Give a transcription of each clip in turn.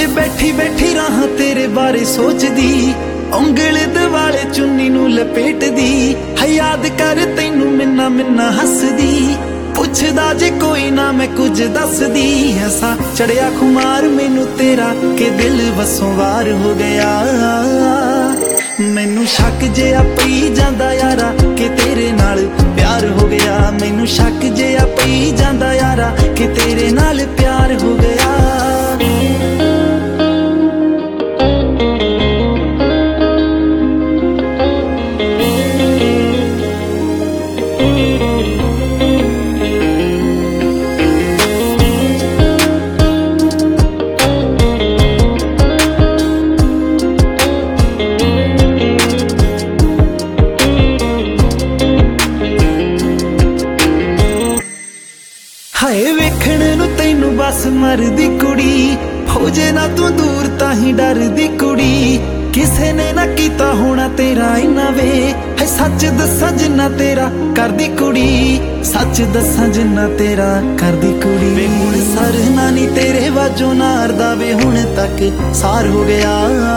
बैठी बैठी राह तेरे बारे सोचदी, उंगल दवाले चुन्नी नू लपेटदी है। याद कर तैनू मिन्ना मिन्ना हसदी, पुछदा जे कोई ना मैं कुछ दसदी। ऐसा चढ़िया खुमार मैनू तेरा के दिल वसों वार हो गया। मैनू शक जिहा पई जांदा यारा कि तेरे नाल प्यार हो गया। मैनू शक जिहा पई जांदा यारा कि तेरे नाल प्यार हो गया। हाय वेखण नू तैनू बस मरदी कुड़ी, हो जे ना तू दूर ताही डरदी कुड़ी। किसे ने ना कीता होना तेरा इन्ना वे, है सच दस्सां जिन्ना तेरा करदी कुड़ी। सच दस्सां जिन्ना तेरा करदी कुड़ी। वे हुण सरना नी तेरे वाजों नारदा वे हुण तक सार हो गया।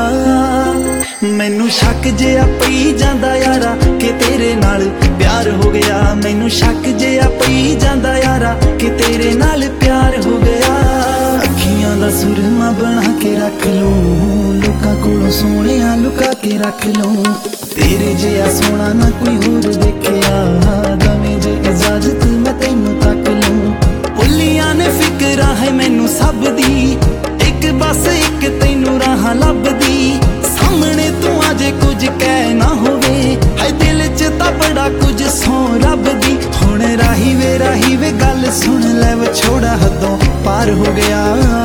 मैनू शक जिहा पई जांदा यारा कि तेरे नाल प्यार हो गया। मैनू शक जिहा पई जांदा यारा कि तेरे नाल प्यार हो गया। अखियां दा सुरमा बना के रख लूं, लोकां कोलों सोहणिया लुका के रख लूं। तेरे जिहा सोहणा ना कोई होर देखिया, दवें जे इजाजत मैं तैनू तक लूं। भुल्लियां ने फिकरां है मैनू सब दी, एक बस एक तैनू राह लभदी। सामने तू अजे कुछ कह ना होवे, है दिल च तां बड़ा कुछ सौ रब दी। हुण राही वे गल सुन लै विछोड़ा हदों पार हो गया।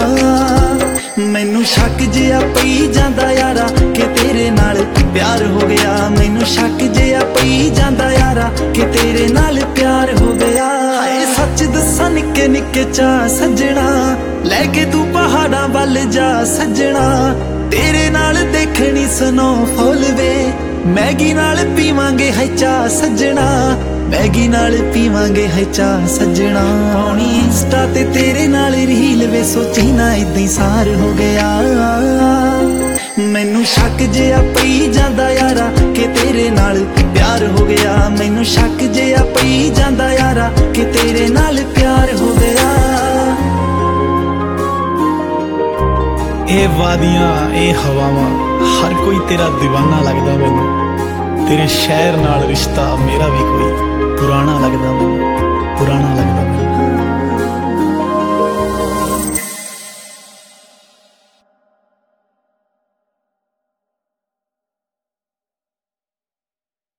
मैनू शक जिहा पई जांदा यारा कि तेरे नाल प्यार हो गया। मैनू शक जिहा पई जांदा यारा कि तेरे नाल प्यार हो गया। हाय सच दस्सां निक्के निक्के चा सजना, लैके तू पहाड़ां वल जा सजना। तेरे नाल देखनी स्नोफॉल वे, मैगी नाल पीवांगे है चा सजना। मैगी नाल पीवांगे है चा सजना। पाउणी इंस्टा ते तेरे नाल रील वे, सोची ना इदां ही सार हो गया। मैनू शक जिहा पई जांदा यारा कि तेरे नाल प्यार हो गया। मैनू शक जिहा पई जांदा यारा कि तेरे नाल प्यार हो गया। ए वादियां ए हवावां हर कोई तेरा दीवाना लगदा मैनू। तेरे शहर नाल रिश्ता मेरा भी कोई पुराना लगदा मैनू, पुराना लगदा।